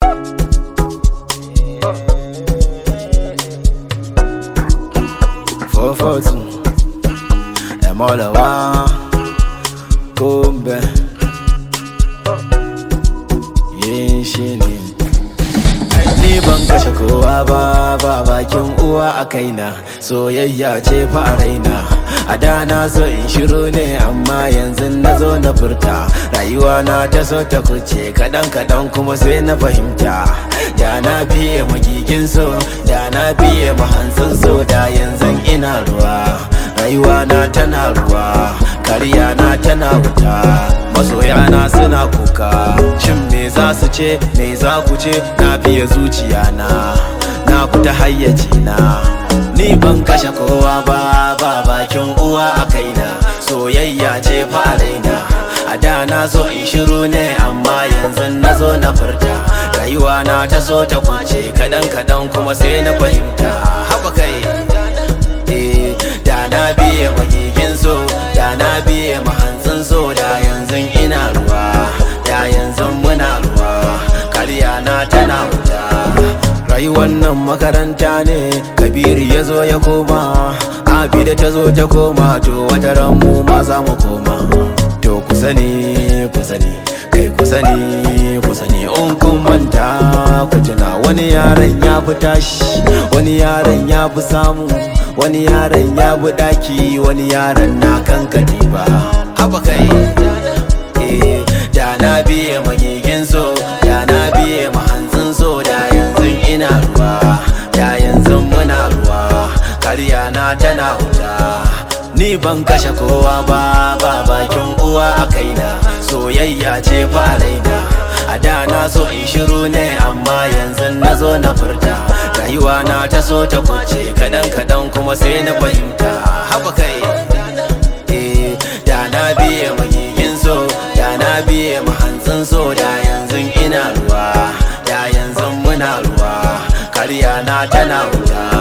442 Emolawa Kumbe yin shi ne. Ni ban kashe kowa ba bakin uwa a kaina, soyayya ce fa a raina. A da na so in shiru ne amma yanzu na zo na furta. Rayuwa na ta so ta kuce kadan kuma sai na fahimta. Da na biye magigin so, da na biye mahantsin so, da yanzu ina ruwa. Rayuwa na tana ruwa, kariya na tana wuta. Masoya na suna kuka, shin me za su ce, me za ku ce? Na biye zuciya na fita hayyaci na. Ni ban kashe kowa ba bakin uwa a kaina, soyayya ce fa a raina. A da na so in shiru ne amma yanzu na zo na furta. Rayuwa na ta so ta kwace kadan kuma sai na fahimta. Haba kai da na biye magigin so, da na biye mahantsin so, da yanzu ina ruwa, da yanzu muna ruwa. Kariya na tana wuta. Rayuwar nan makaranta ne, Kabiru ya zo ya koma, Abida ta zo ta koma, to wata ran mu ma za mu koma. To ku sani, kai ku sani, in kun manta ku tuna. Wani yaron ya fi tashi, wani yaron ya fi samu, wani yaron ya bi daki, wani yaron na kan katifa. Haba kai da na biye magigin so, da na biye mahantsin so, da yanzu ina ruwa, da yanzu muna ruwa. Kariya na tana wuta. Ni ban kashe kowa ba bakin uwa a kaina, soyayya ce fa a raina. A da na so in shiru ne amma yanzu na zo na furta. Rayuwa na ta so ta kwace kadan kuma sai na fahimta. Haba kai da na biye magigin so, da na biye mahantsin so, da yanzu ina ruwa, da yanzu muna ruwa. Kariya na tana wuta.